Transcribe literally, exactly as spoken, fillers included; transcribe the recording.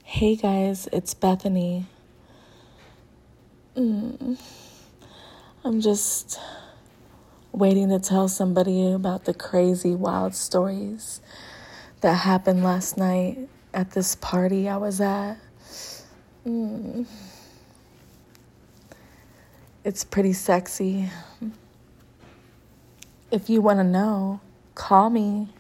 Hey guys, it's Bethany. Mm, I'm just waiting to tell somebody about the crazy, wild stories that happened last night at this party I was at. Mm, it's pretty sexy. If you want to know, call me.